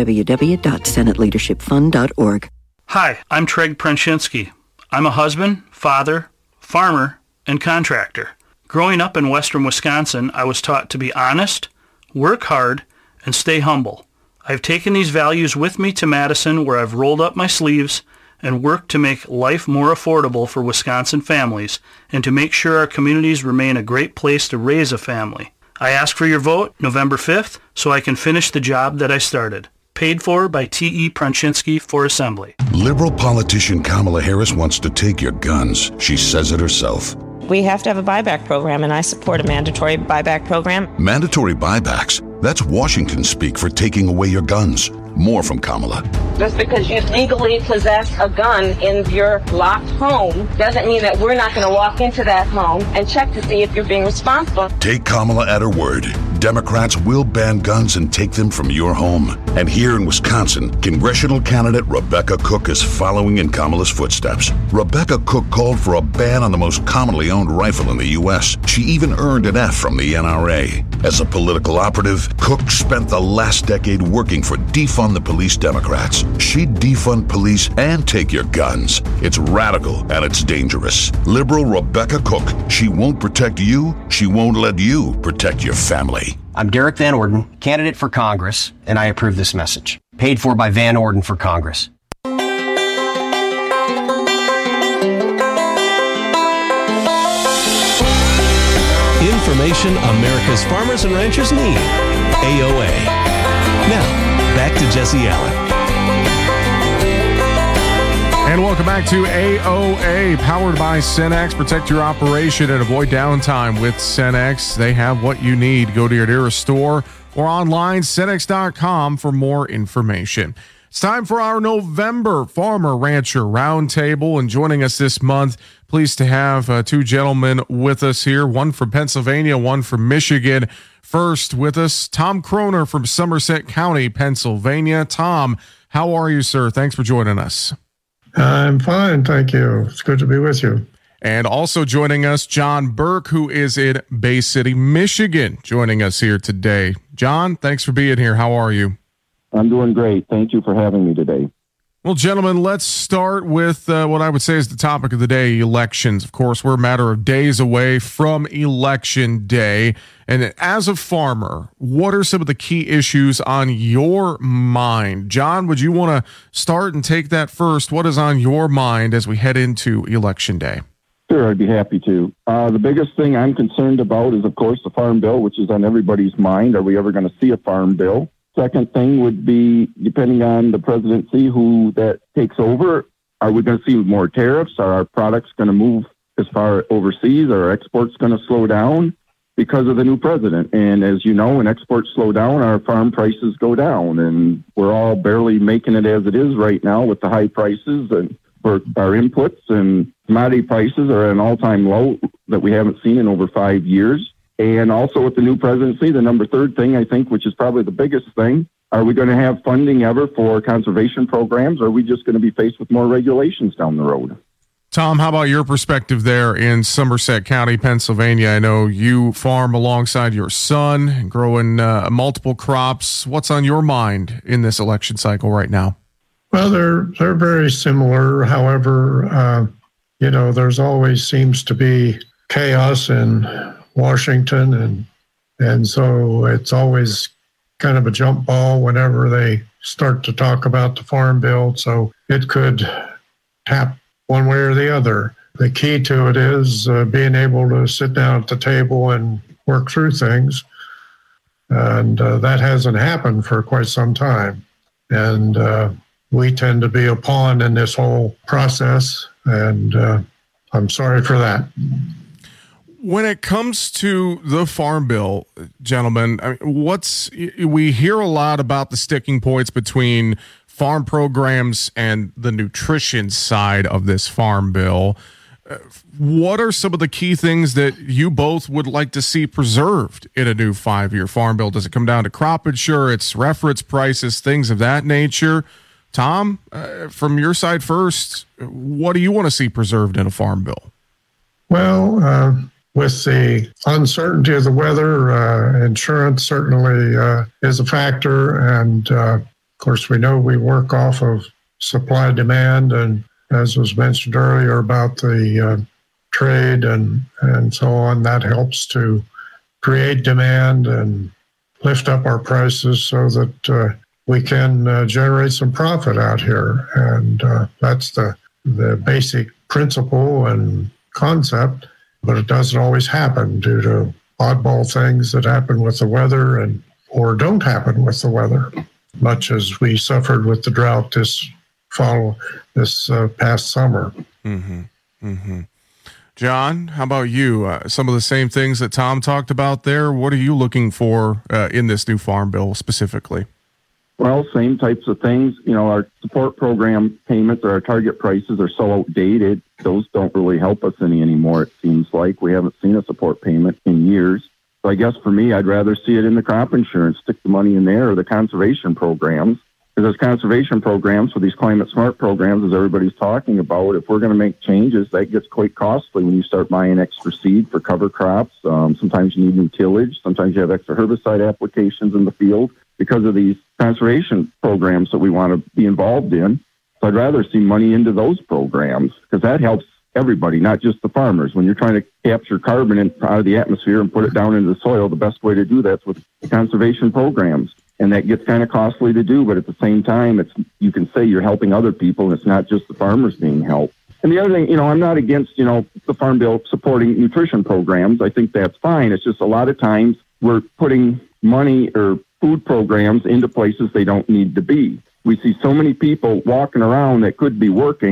www.senateleadershipfund.org. Hi, I'm Treg Prenshinsky. I'm a husband, father, farmer, and contractor. Growing up in western Wisconsin, I was taught to be honest, work hard, and stay humble. I've taken these values with me to Madison, where I've rolled up my sleeves and worked to make life more affordable for Wisconsin families and to make sure our communities remain a great place to raise a family. I ask for your vote November 5th so I can finish the job that I started. Paid for by T.E. Prenshinsky for Assembly. Liberal politician Kamala Harris wants to take your guns. She says it herself. We have to have a buyback program, and I support a mandatory buyback program. Mandatory buybacks? That's Washington speak for taking away your guns. More from Kamala. Just because you legally possess a gun in your locked home doesn't mean that we're not going to walk into that home and check to see if you're being responsible. Take Kamala at her word. Democrats will ban guns and take them from your home. And here in Wisconsin, congressional candidate Rebecca Cook is following in Kamala's footsteps. Rebecca Cook called for a ban on the most commonly owned rifle in the U.S. She even earned an F from the NRA. As a political operative, Cook spent the last decade working for Defund the Police Democrats. She'd defund police and take your guns. It's radical and it's dangerous. Liberal Rebecca Cook. She won't protect you. She won't let you protect your family. I'm Derek Van Orden, candidate for Congress, and I approve this message. Paid for by Van Orden for Congress. Information America's farmers and ranchers need. AOA. Now, back to Jesse Allen. And welcome back to AOA, powered by Cenex. Protect your operation and avoid downtime with Cenex. They have what you need. Go to your nearest store or online, Cenex.com, for more information. It's time for our November Farmer Rancher Roundtable. And joining us this month, pleased to have two gentlemen with us here, one from Pennsylvania, one from Michigan. First with us, Tom Kroner from Somerset County, Pennsylvania. Tom, how are you, sir? Thanks for joining us. I'm fine, thank you. It's good to be with you. And also joining us, John Burke, who is in Bay City, Michigan, joining us here today. John, thanks for being here. How are you? I'm doing great. Thank you for having me today. Well, gentlemen, let's start with what I would say is the topic of the day, elections. Of course, we're a matter of days away from Election Day. And as a farmer, what are some of the key issues on your mind? John, would you want to start and take that first? What is on your mind as we head into Election Day? Sure, I'd be happy to. The biggest thing I'm concerned about is, of course, the Farm Bill, which is on everybody's mind. Are we ever going to see a Farm Bill? Second thing would be, depending on the presidency, who that takes over, are we going to see more tariffs? Are our products going to move as far overseas? Are our exports going to slow down because of the new president? And as you know, when exports slow down, our farm prices go down. And we're all barely making it as it is right now with the high prices and for our inputs, and commodity prices are at an all-time low that we haven't seen in over 5 years. And also with the new presidency, the third thing, I think, which is probably the biggest thing, are we going to have funding ever for conservation programs, or are we just going to be faced with more regulations down the road? Tom, how about your perspective there in Somerset County, Pennsylvania? I know you farm alongside your son, growing multiple crops. What's on your mind in this election cycle right now? Well, they're very similar. However, there's always seems to be chaos in Washington, and so it's always kind of a jump ball whenever they start to talk about the Farm Bill. So it could tap one way or the other. The key to it is being able to sit down at the table and work through things, and that hasn't happened for quite some time. And we tend to be a pawn in this whole process, and I'm sorry for that. When it comes to the Farm Bill, gentlemen, we hear a lot about the sticking points between farm programs and the nutrition side of this Farm Bill. What are some of the key things that you both would like to see preserved in a new 5-year Farm Bill? Does it come down to crop insurance, reference prices, things of that nature? Tom, from your side first, what do you want to see preserved in a Farm Bill? Well, with the uncertainty of the weather, insurance certainly is a factor. And of course, we know we work off of supply demand. And as was mentioned earlier about the trade and so on, that helps to create demand and lift up our prices so that we can generate some profit out here. And that's the basic principle and concept. But it doesn't always happen due to oddball things that happen with the weather or don't happen with the weather, much as we suffered with the drought this past summer. Mm-hmm. Mm-hmm. John, how about you? Some of the same things that Tom talked about there. What are you looking for in this new Farm Bill specifically? Well, same types of things. Our support program payments or our target prices are so outdated. Those don't really help us anymore, it seems like. We haven't seen a support payment in years. So I guess for me, I'd rather see it in the crop insurance, stick the money in there, or the conservation programs. Because those conservation programs, for these climate smart programs, as everybody's talking about, if we're going to make changes, that gets quite costly when you start buying extra seed for cover crops. Sometimes you need new tillage. Sometimes you have extra herbicide applications in the field because of these conservation programs that we want to be involved in. So I'd rather see money into those programs because that helps everybody, not just the farmers. When you're trying to capture carbon out of the atmosphere and put it down into the soil, the best way to do that is with conservation programs. And that gets kind of costly to do, but at the same time, you can say you're helping other people, and it's not just the farmers being helped. And the other thing, I'm not against, the Farm Bill supporting nutrition programs. I think that's fine. It's just a lot of times we're putting money or food programs into places they don't need to be. We see so many people walking around that could be working,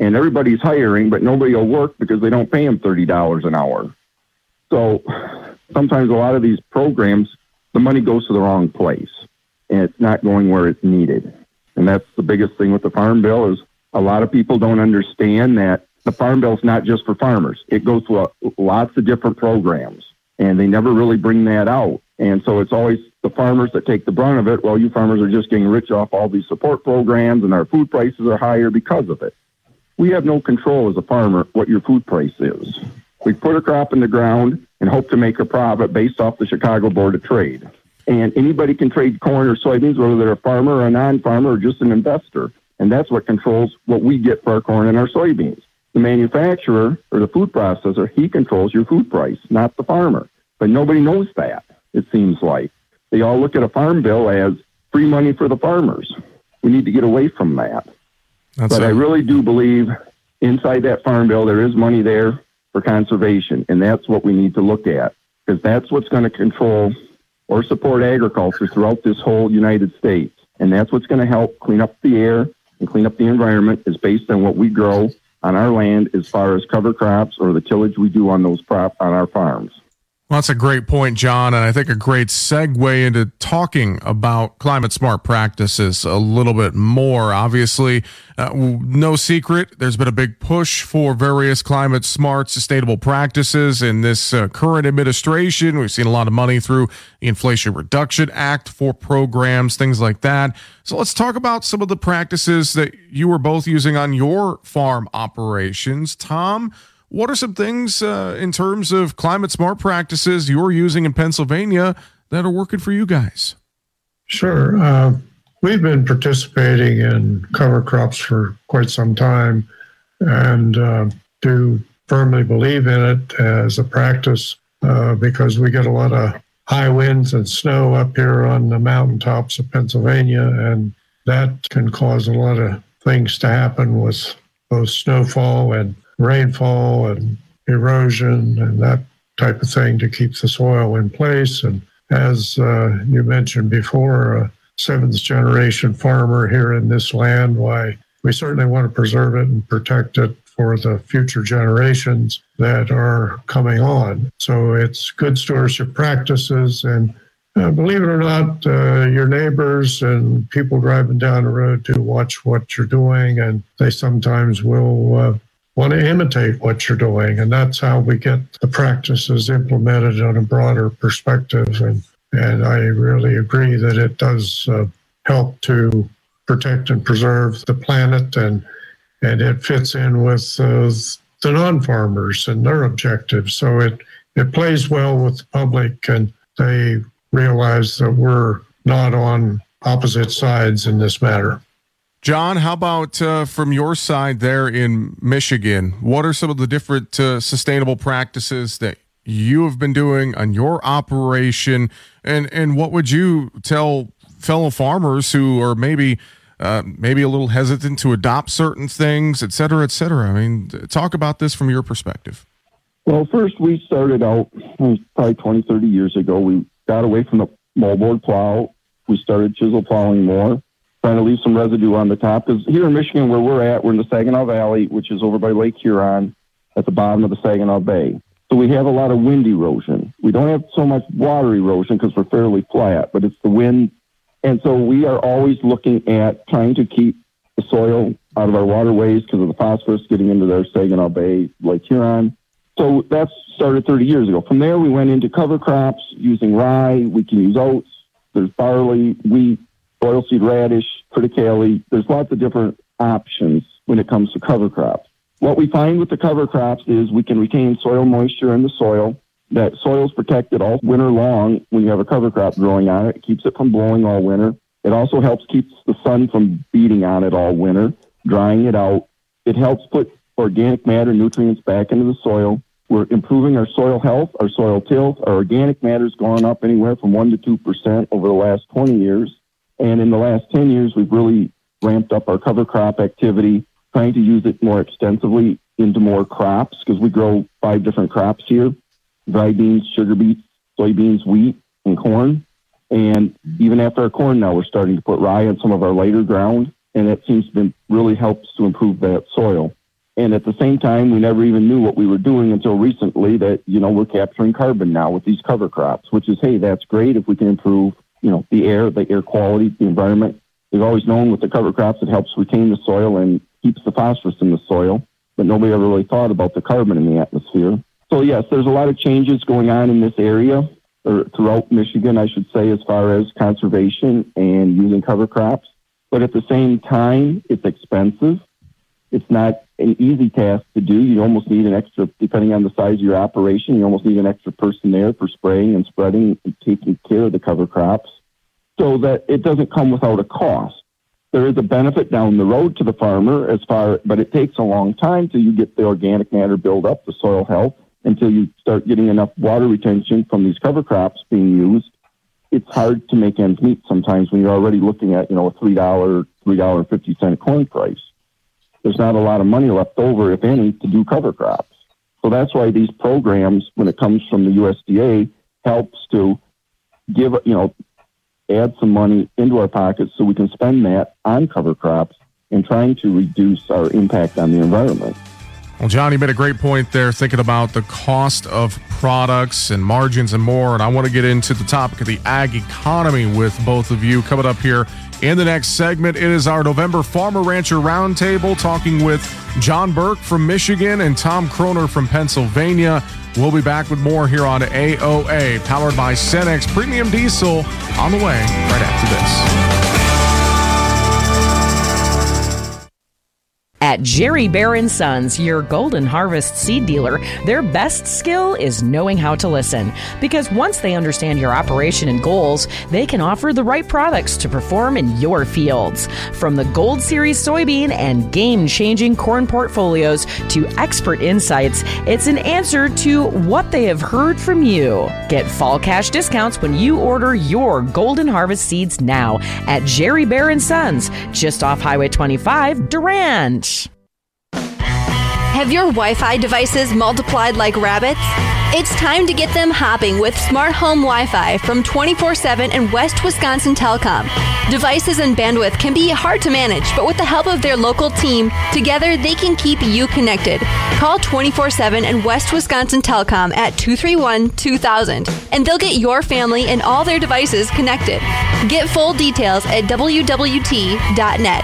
And everybody's hiring, but nobody will work because they don't pay them $30 an hour. So sometimes a lot of these programs, the money goes to the wrong place, and it's not going where it's needed. And that's the biggest thing with the Farm Bill is a lot of people don't understand that the Farm Bill is not just for farmers. It goes to lots of different programs, and they never really bring that out. And so it's always the farmers that take the brunt of it. Well, you farmers are just getting rich off all these support programs, and our food prices are higher because of it. We have no control as a farmer what your food price is. We put a crop in the ground and hope to make a profit based off the Chicago Board of Trade. And anybody can trade corn or soybeans, whether they're a farmer or a non-farmer or just an investor. And that's what controls what we get for our corn and our soybeans. The manufacturer or the food processor, he controls your food price, not the farmer. But nobody knows that, it seems like. They all look at a farm bill as free money for the farmers. We need to get away from that. But I really do believe inside that farm bill there is money there for conservation, and that's what we need to look at, because that's what's going to control or support agriculture throughout this whole United States. And that's what's going to help clean up the air and clean up the environment is based on what we grow on our land as far as cover crops or the tillage we do on those on our farms. Well, that's a great point, John, and I think a great segue into talking about climate smart practices a little bit more. Obviously, no secret, there's been a big push for various climate smart, sustainable practices in this current administration. We've seen a lot of money through the Inflation Reduction Act for programs, things like that. So let's talk about some of the practices that you were both using on your farm operations. Tom, what are some things in terms of climate smart practices you're using in Pennsylvania that are working for you guys? Sure. We've been participating in cover crops for quite some time and do firmly believe in it as a practice because we get a lot of high winds and snow up here on the mountaintops of Pennsylvania, and that can cause a lot of things to happen with both snowfall and rainfall and erosion and that type of thing to keep the soil in place. And as you mentioned before, a seventh generation farmer here in this land, why we certainly want to preserve it and protect it for the future generations that are coming on. So it's good stewardship practices. And believe it or not, your neighbors and people driving down the road do watch what you're doing, and they sometimes will want to imitate what you're doing. And that's how we get the practices implemented on a broader perspective. And I really agree that it does help to protect and preserve the planet, and it fits in with the non-farmers and their objectives. So it plays well with the public, and they realize that we're not on opposite sides in this matter. John, how about from your side there in Michigan? What are some of the different sustainable practices that you have been doing on your operation? And what would you tell fellow farmers who are maybe a little hesitant to adopt certain things, et cetera, et cetera? I mean, talk about this from your perspective. Well, first we started out probably 20, 30 years ago. We got away from the moldboard plow. We started chisel plowing more, trying to leave some residue on the top. Because here in Michigan, where we're at, we're in the Saginaw Valley, which is over by Lake Huron at the bottom of the Saginaw Bay. So we have a lot of wind erosion. We don't have so much water erosion because we're fairly flat, but it's the wind. And so we are always looking at trying to keep the soil out of our waterways because of the phosphorus getting into their Saginaw Bay, Lake Huron. So that started 30 years ago. From there, we went into cover crops using rye. We can use oats. There's barley, wheat, oilseed radish, triticale. There's lots of different options when it comes to cover crops. What we find with the cover crops is we can retain soil moisture in the soil. That soil is protected all winter long when you have a cover crop growing on it. It keeps it from blowing all winter. It also helps keep the sun from beating on it all winter, drying it out. It helps put organic matter, nutrients back into the soil. We're improving our soil health, our soil tilth. Our organic matter's gone up anywhere from 1% to 2% over the last 20 years. And in the last 10 years, we've really ramped up our cover crop activity, trying to use it more extensively into more crops because we grow 5 different crops here: dry beans, sugar beets, soybeans, wheat, and corn. And even after our corn now, we're starting to put rye on some of our lighter ground, and that seems to really helps to improve that soil. And at the same time, we never even knew what we were doing until recently that, we're capturing carbon now with these cover crops, which is, hey, that's great if we can improve, the air quality, the environment. We've always known with the cover crops, it helps retain the soil and keeps the phosphorus in the soil, but nobody ever really thought about the carbon in the atmosphere. So yes, there's a lot of changes going on in this area, or throughout Michigan, I should say, as far as conservation and using cover crops. But at the same time, it's expensive. It's not an easy task to do. You almost need an extra, depending on the size of your operation, you almost need an extra person there for spraying and spreading and taking care of the cover crops, so that it doesn't come without a cost. There is a benefit down the road to the farmer but it takes a long time till you get the organic matter build up, the soil health, until you start getting enough water retention from these cover crops being used. It's hard to make ends meet sometimes when you're already looking at, a $3.50 corn price. There's not a lot of money left over, if any, to do cover crops. So that's why these programs, when it comes from the USDA, helps to give, add some money into our pockets so we can spend that on cover crops and trying to reduce our impact on the environment. Well, John, you made a great point there, thinking about the cost of products and margins and more. And I want to get into the topic of the ag economy with both of you coming up here in the next segment. It is our November Farmer Rancher Roundtable, talking with John Burke from Michigan and Tom Kroner from Pennsylvania. We'll be back with more here on AOA, powered by Cenex Premium Diesel, on the way right after this. At Jerry Bear & Sons, your Golden Harvest seed dealer, their best skill is knowing how to listen. Because once they understand your operation and goals, they can offer the right products to perform in your fields. From the Gold Series soybean and game-changing corn portfolios to expert insights, it's an answer to what they have heard from you. Get fall cash discounts when you order your Golden Harvest seeds now at Jerry Bear & Sons, just off Highway 25, Durant. Have your Wi-Fi devices multiplied like rabbits? It's time to get them hopping with Smart Home Wi-Fi from 24/7 and West Wisconsin Telecom. Devices and bandwidth can be hard to manage, but with the help of their local team, together they can keep you connected. Call 24/7 and West Wisconsin Telecom at 231-2000, and they'll get your family and all their devices connected. Get full details at wwt.net.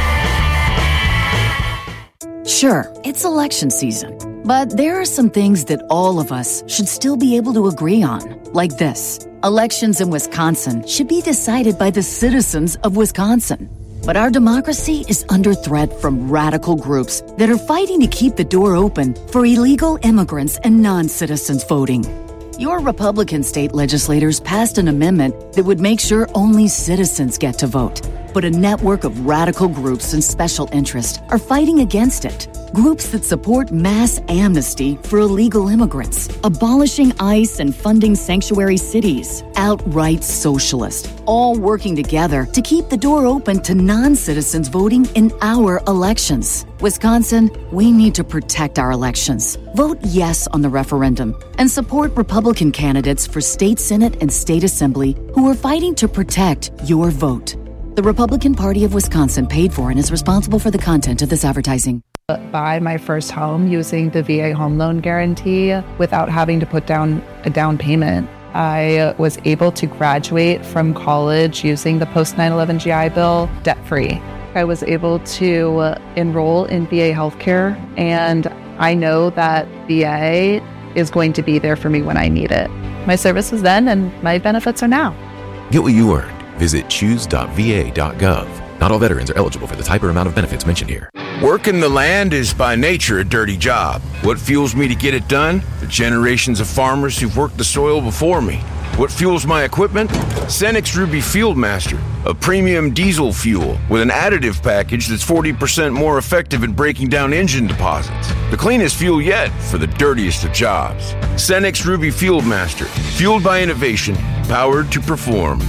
Sure, it's election season, but there are some things that all of us should still be able to agree on, like this. Elections in Wisconsin should be decided by the citizens of Wisconsin. But our democracy is under threat from radical groups that are fighting to keep the door open for illegal immigrants and non-citizens voting. Your Republican state legislators passed an amendment that would make sure only citizens get to vote. But a network of radical groups and special interests are fighting against it. Groups that support mass amnesty for illegal immigrants, abolishing ICE and funding sanctuary cities, outright socialist, all working together to keep the door open to non-citizens voting in our elections. Wisconsin, we need to protect our elections. Vote yes on the referendum and support Republican candidates for state Senate and state assembly who are fighting to protect your vote. The Republican Party of Wisconsin paid for and is responsible for the content of this advertising. Buy my first home using the VA home loan guarantee without having to put down a down payment. I was able to graduate from college using the post 9/11 GI Bill debt-free. I was able to enroll in VA healthcare, and I know that VA is going to be there for me when I need it. My service was then, and my benefits are now. Get what you earned. Visit choose.va.gov. Not all veterans are eligible for the type or amount of benefits mentioned here. Working the land is by nature a dirty job. What fuels me to get it done? The generations of farmers who've worked the soil before me. What fuels my equipment? Cenex Ruby Fieldmaster, a premium diesel fuel with an additive package that's 40% more effective at breaking down engine deposits. The cleanest fuel yet for the dirtiest of jobs. Cenex Ruby Fieldmaster, fueled by innovation, powered to perform.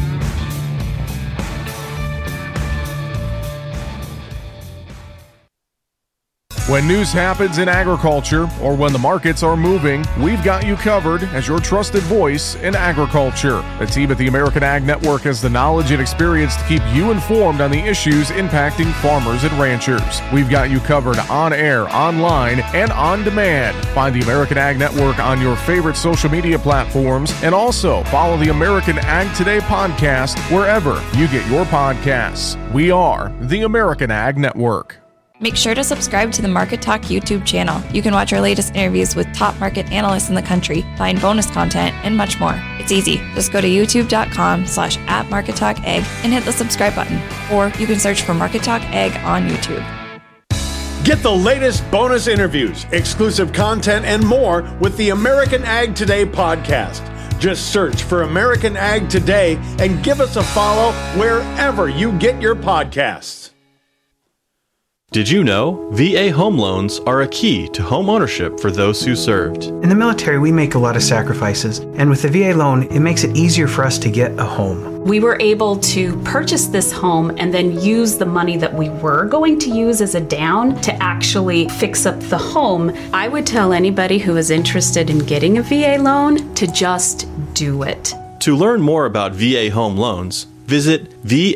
When news happens in agriculture or when the markets are moving, we've got you covered as your trusted voice in agriculture. The team at the American Ag Network has the knowledge and experience to keep you informed on the issues impacting farmers and ranchers. We've got you covered on air, online, and on demand. Find the American Ag Network on your favorite social media platforms, and also follow the American Ag Today podcast wherever you get your podcasts. We are the American Ag Network. Make sure to subscribe to the Market Talk YouTube channel. You can watch our latest interviews with top market analysts in the country, find bonus content, and much more. It's easy. Just go to youtube.com/@MarketTalkAg and hit the subscribe button. Or you can search for Market Talk Ag on YouTube. Get the latest bonus interviews, exclusive content, and more with the American Ag Today podcast. Just search for American Ag Today and give us a follow wherever you get your podcasts. Did you know VA home loans are a key to home ownership for those who served? In the military, we make a lot of sacrifices, and with the VA loan, it makes it easier for us to get a home. We were able to purchase this home and then use the money that we were going to use as a down to actually fix up the home. I would tell anybody who is interested in getting a VA loan to just do it. To learn more about VA home loans, visit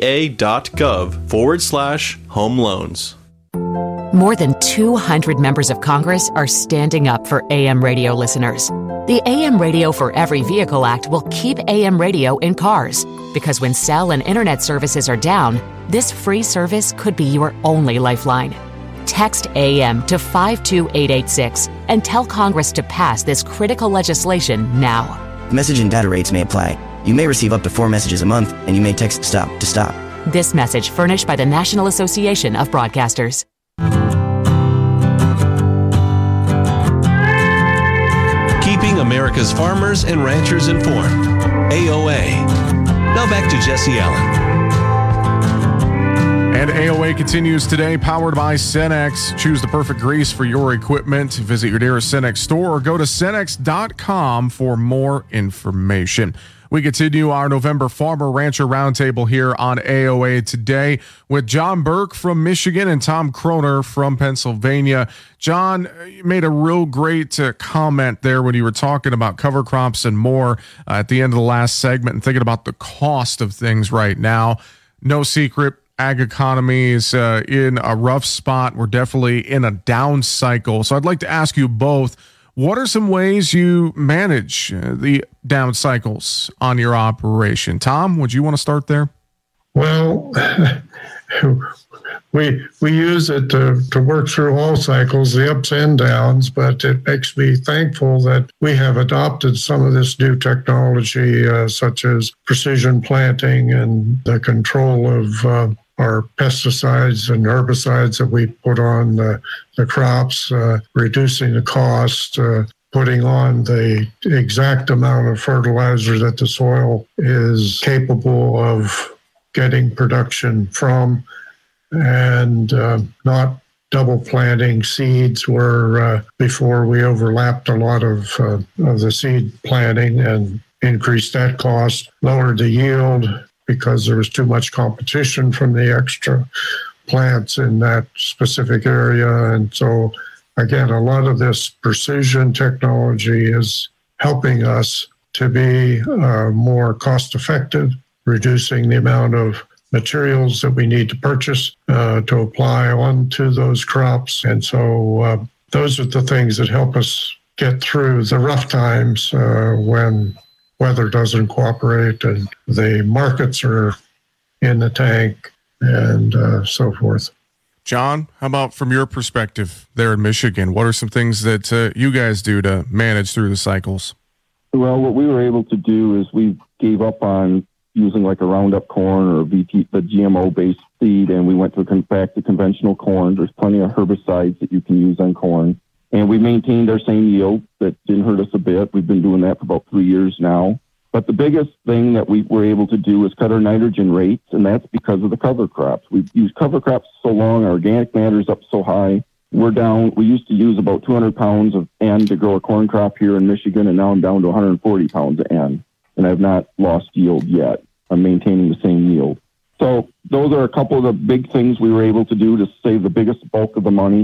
va.gov/home loans. More than 200 members of Congress are standing up for AM radio listeners. The AM Radio for Every Vehicle Act will keep AM radio in cars, because when cell and internet services are down, this free service could be your only lifeline. Text AM to 52886 and tell Congress to pass this critical legislation now. Message and data rates may apply. You may receive up to 4 messages a month, and you may text STOP to stop. This message furnished by the National Association of Broadcasters. Keeping America's farmers and ranchers informed. AOA. Now back to Jesse Allen. And AOA continues today, powered by Cenex. Choose the perfect grease for your equipment. Visit your nearest Cenex store or go to Cenex.com for more information. We continue our November Farmer Rancher Roundtable here on AOA today with John Burke from Michigan and Tom Kroner from Pennsylvania. John, you made a real great comment there when you were talking about cover crops and more at the end of the last segment and thinking about the cost of things right now. No secret, ag economy is in a rough spot. We're definitely in a down cycle. So I'd like to ask you both, what are some ways you manage the down cycles on your operation? Tom, would you want to start there? Well, we use it to work through all cycles, the ups and downs, but it makes me thankful that we have adopted some of this new technology, such as precision planting and the control of our pesticides and herbicides that we put on the crops, reducing the cost, putting on the exact amount of fertilizer that the soil is capable of getting production from, and not double planting seeds where before we overlapped a lot of the seed planting and increased that cost, lowered the yield, because there was too much competition from the extra plants in that specific area. And so, again, a lot of this precision technology is helping us to be more cost effective, reducing the amount of materials that we need to purchase to apply onto those crops. And so those are the things that help us get through the rough times when weather doesn't cooperate and the markets are in the tank and so forth. John, how about from your perspective there in Michigan? What are some things that you guys do to manage through the cycles? Well, what we were able to do is we gave up on using like a Roundup corn or the GMO-based seed, and we went back to conventional corn. There's plenty of herbicides that you can use on corn. And we maintained our same yield. That didn't hurt us a bit. We've been doing that for about 3 years now. But the biggest thing that we were able to do is cut our nitrogen rates, and that's because of the cover crops. We've used cover crops so long, our organic matter's up so high. We're down, we used to use about 200 pounds of N to grow a corn crop here in Michigan, and now I'm down to 140 pounds of N. And I've not lost yield yet. I'm maintaining the same yield. So those are a couple of the big things we were able to do to save the biggest bulk of the money.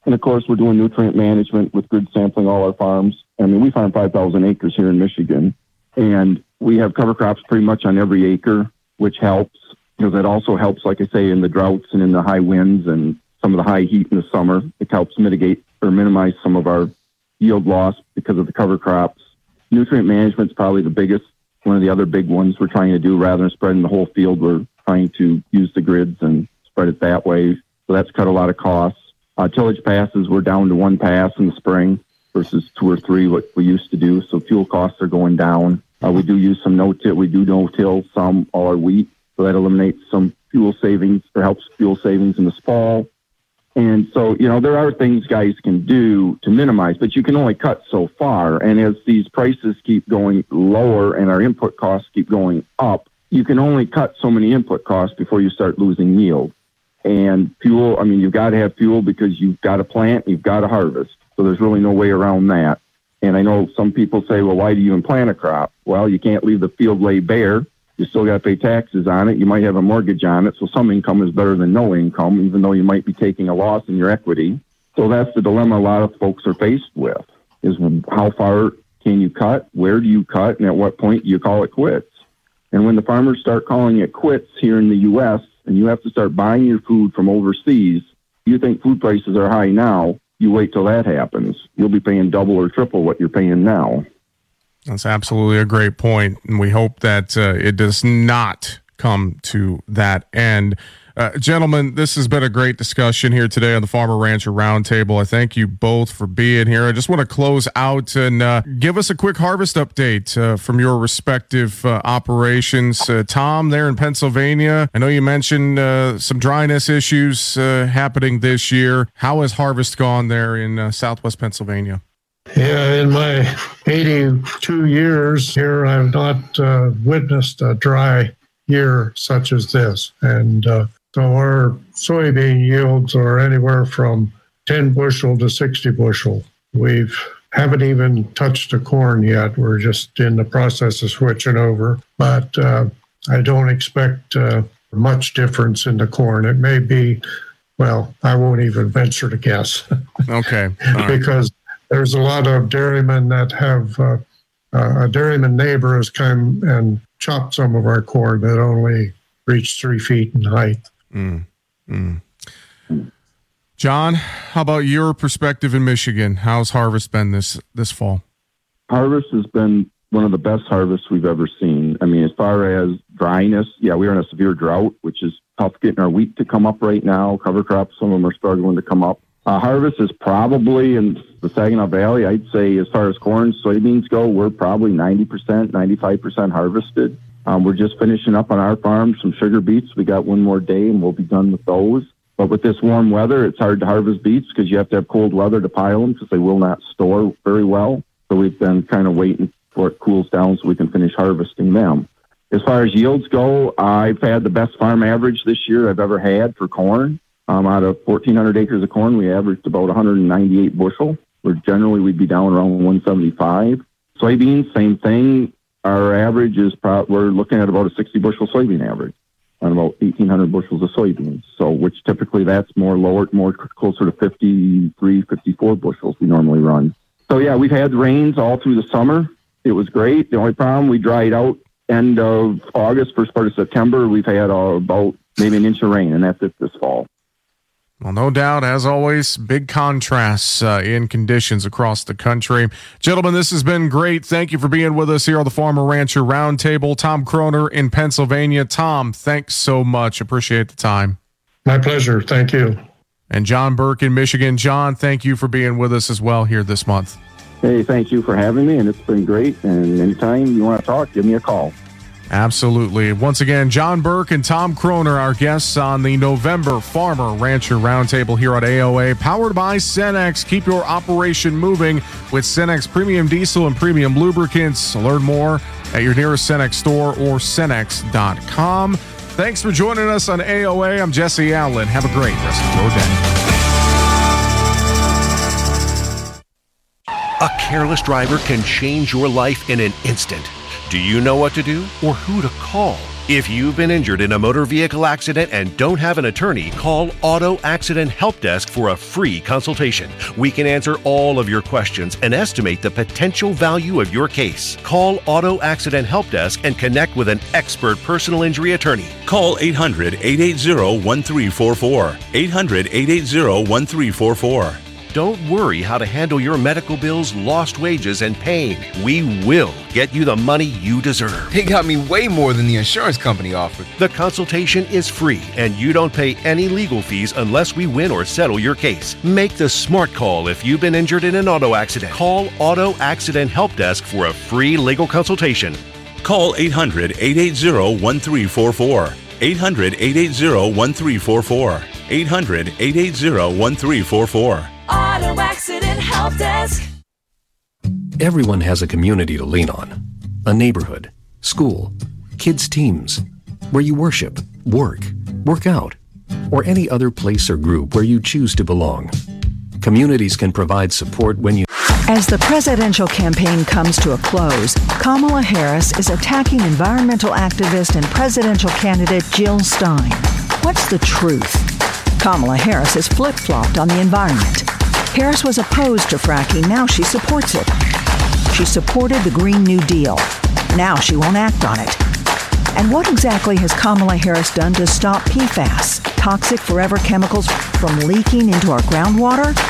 And of course, we're doing nutrient management with grid sampling all our farms. I mean, we farm 5,000 acres here in Michigan, and we have cover crops pretty much on every acre, which helps because that also helps, like I say, in the droughts and in the high winds and some of the high heat in the summer. It helps mitigate or minimize some of our yield loss because of the cover crops. Nutrient management is probably the biggest, one of the other big ones we're trying to do. Rather than spreading the whole field, we're trying to use the grids and spread it that way. So that's cut a lot of costs. Tillage passes, we're down to 1 pass in the spring versus 2 or 3, what we used to do. So fuel costs are going down. We do use some no-till. We do no-till some all our wheat. So that eliminates some fuel savings or helps fuel savings in the fall. And so, there are things guys can do to minimize, but you can only cut so far. And as these prices keep going lower and our input costs keep going up, you can only cut so many input costs before you start losing yield. And fuel, I mean, you've got to have fuel because you've got to plant, you've got to harvest. So there's really no way around that. And I know some people say, well, why do you even plant a crop? Well, you can't leave the field lay bare. You still got to pay taxes on it. You might have a mortgage on it. So some income is better than no income, even though you might be taking a loss in your equity. So that's the dilemma a lot of folks are faced with, is how far can you cut? Where do you cut? And at what point do you call it quits? And when the farmers start calling it quits here in the U.S., and you have to start buying your food from overseas, you think food prices are high now, you wait till that happens. You'll be paying double or triple what you're paying now. That's absolutely a great point, and we hope that it does not come to that end. Gentlemen, this has been a great discussion here today on the Farmer Rancher Roundtable. I thank you both for being here. I just want to close out and give us a quick harvest update from your respective operations. Tom, there in Pennsylvania, I know you mentioned some dryness issues happening this year. How has harvest gone there in southwest Pennsylvania? Yeah, in my 82 years here, I've not witnessed a dry year such as this. And so our soybean yields are anywhere from 10 bushel to 60 bushel. We haven't even touched the corn yet. We're just in the process of switching over. But I don't expect much difference in the corn. It may be, well, I won't even venture to guess. Okay. Because there's a lot of dairymen that have a dairyman neighbor has come and chopped some of our corn that only reached 3 feet in height. John, how about your perspective in Michigan? How's harvest been this fall? Harvest has been one of the best harvests we've ever seen. I mean, as far as dryness, yeah, we are in a severe drought, which is tough getting our wheat to come up right now. Cover crops, some of them are struggling to come up. Harvest is probably in the Saginaw Valley, I'd say as far as corn, soybeans go, we're probably 90%, 95% harvested. We're just finishing up on our farm some sugar beets. We got one more day and we'll be done with those. But with this warm weather, it's hard to harvest beets because you have to have cold weather to pile them because they will not store very well. So we've been kind of waiting for it cools down so we can finish harvesting them. As far as yields go, I've had the best farm average this year I've ever had for corn. Out of 1,400 acres of corn, we averaged about 198 bushel, where generally we'd be down around 175. Soybeans, same thing. Our average is we're looking at about a 60 bushel soybean average on about 1,800 bushels of soybeans. So, which typically that's more closer to 53, 54 bushels we normally run. So yeah, we've had rains all through the summer. It was great. The only problem, we dried out end of August, first part of September. We've had about maybe an inch of rain, and that's it this fall. Well, no doubt, as always, big contrasts in conditions across the country. Gentlemen, this has been great. Thank you for being with us here on the Farmer Rancher Roundtable. Tom Kroner in Pennsylvania. Tom, thanks so much. Appreciate the time. My pleasure. Thank you. And John Burke in Michigan. John, thank you for being with us as well here this month. Hey, thank you for having me, and it's been great. And anytime you want to talk, give me a call. Absolutely. Once again, John Burke and Tom Kroner, our guests on the November Farmer Rancher Roundtable here on AOA, powered by Cenex. Keep your operation moving with Cenex Premium Diesel and Premium Lubricants. Learn more at your nearest Cenex store or Cenex.com. Thanks for joining us on AOA. I'm Jesse Allen. Have a great rest of your day. A careless driver can change your life in an instant. Do you know what to do or who to call? If you've been injured in a motor vehicle accident and don't have an attorney, call Auto Accident Help Desk for a free consultation. We can answer all of your questions and estimate the potential value of your case. Call Auto Accident Help Desk and connect with an expert personal injury attorney. Call 800-880-1344. 800-880-1344. Don't worry how to handle your medical bills, lost wages, and pain. We will get you the money you deserve. They got me way more than the insurance company offered. The consultation is free, and you don't pay any legal fees unless we win or settle your case. Make the smart call if you've been injured in an auto accident. Call Auto Accident Help Desk for a free legal consultation. Call 800-880-1344. 800-880-1344. 800-880-1344. Auto Accident Help Desk. Everyone has a community to lean on. A neighborhood, school, kids' teams, where you worship, work out, or any other place or group where you choose to belong. Communities can provide support when you... As the presidential campaign comes to a close, Kamala Harris is attacking environmental activist and presidential candidate Jill Stein. What's the truth? Kamala Harris has flip-flopped on the environment. Harris was opposed to fracking, now she supports it. She supported the Green New Deal. Now she won't act on it. And what exactly has Kamala Harris done to stop PFAS, toxic forever chemicals, from leaking into our groundwater?